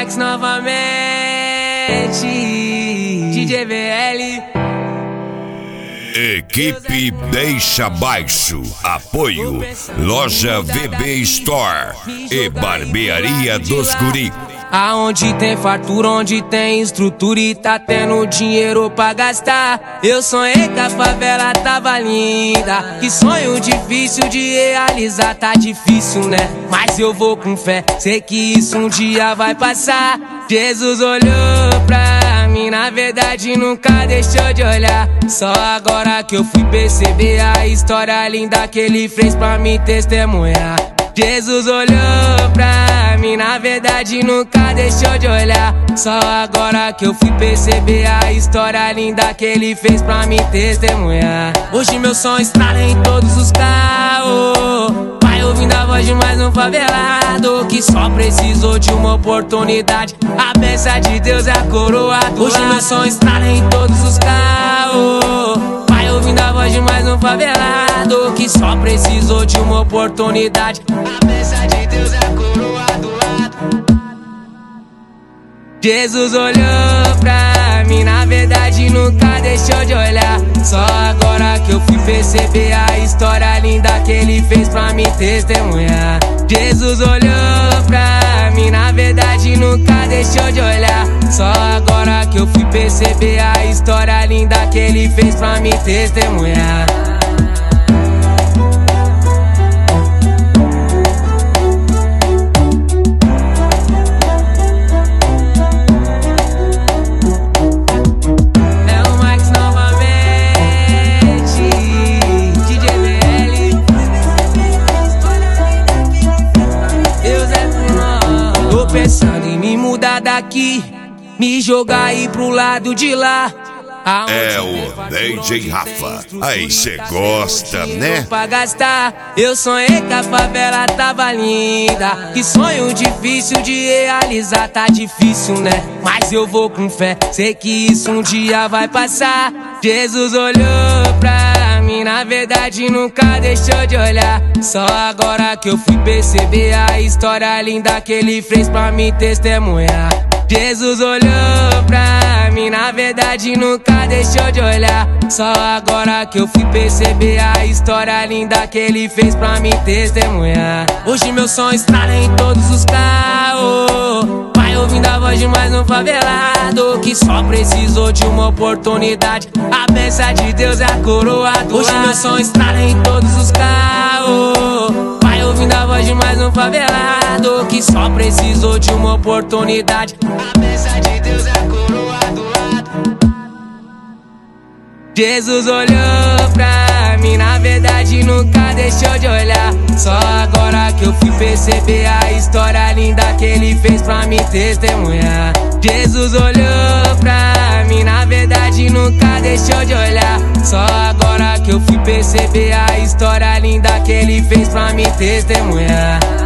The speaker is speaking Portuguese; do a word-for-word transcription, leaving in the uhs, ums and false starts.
Max novamente, D J V L. Equipe Deixa Baixo. Apoio Loja V B Store e Barbearia dos Guri. Aonde tem fartura, onde tem estrutura e tá tendo dinheiro pra gastar. Eu sonhei que a favela tava linda, que sonho difícil de realizar. Tá difícil, né? Mas eu vou com fé, sei que isso um dia vai passar. Jesus olhou pra mim, na verdade nunca deixou de olhar. Só agora que eu fui perceber a história linda que ele fez pra me testemunhar. Jesus olhou pra mim, na verdade nunca deixou de olhar. Só agora que eu fui perceber a história linda que ele fez pra me testemunhar. Hoje meu som estrala em todos os carros, vai ouvindo a voz de mais um favelado que só precisou de uma oportunidade. A bênção de Deus é a coroa do Hoje meu som estrala em todos os carros, vai ouvindo a voz de mais um favelado que só precisou de uma oportunidade. A bênção de Deus é a coroa do lado. Jesus olhou pra mim, na verdade nunca deixou de olhar. Só agora que eu fui perceber a história linda que ele fez pra me testemunhar. Jesus olhou pra mim, na verdade nunca deixou de olhar. Só agora que eu fui perceber a história linda que ele fez pra me testemunhar. Pensando em me mudar daqui, me jogar aí pro lado de lá. É o D J Rafa. Aí cê gosta, né? Pra gastar. Eu sonhei que a favela tava linda, que sonho difícil de realizar. Tá difícil, né? Mas eu vou com fé, sei que isso um dia vai passar. Jesus olhou pra mim, na verdade nunca deixou de olhar. Só agora que eu fui perceber a história linda que ele fez pra me testemunhar. Jesus olhou pra mim, na verdade nunca deixou de olhar. Só agora que eu fui perceber a história linda que ele fez pra me testemunhar. Hoje meu som estrala em todos os carros, vai ouvindo a voz de mais um favelado que só precisou de uma oportunidade. A bênção de Deus é a coroa do Hoje meu som estrala em todos os carros, vai ouvindo a voz de mais um favelado que só precisou de uma oportunidade. A bênção de Deus é a coroa do lado. Jesus olhou pra mim, na verdade nunca deixou de olhar. Só agora que eu fui perceber a história linda que ele fez pra me testemunhar. Jesus olhou pra mim, na verdade nunca deixou de olhar. Só agora que eu fui perceber a história linda que ele fez pra me testemunhar.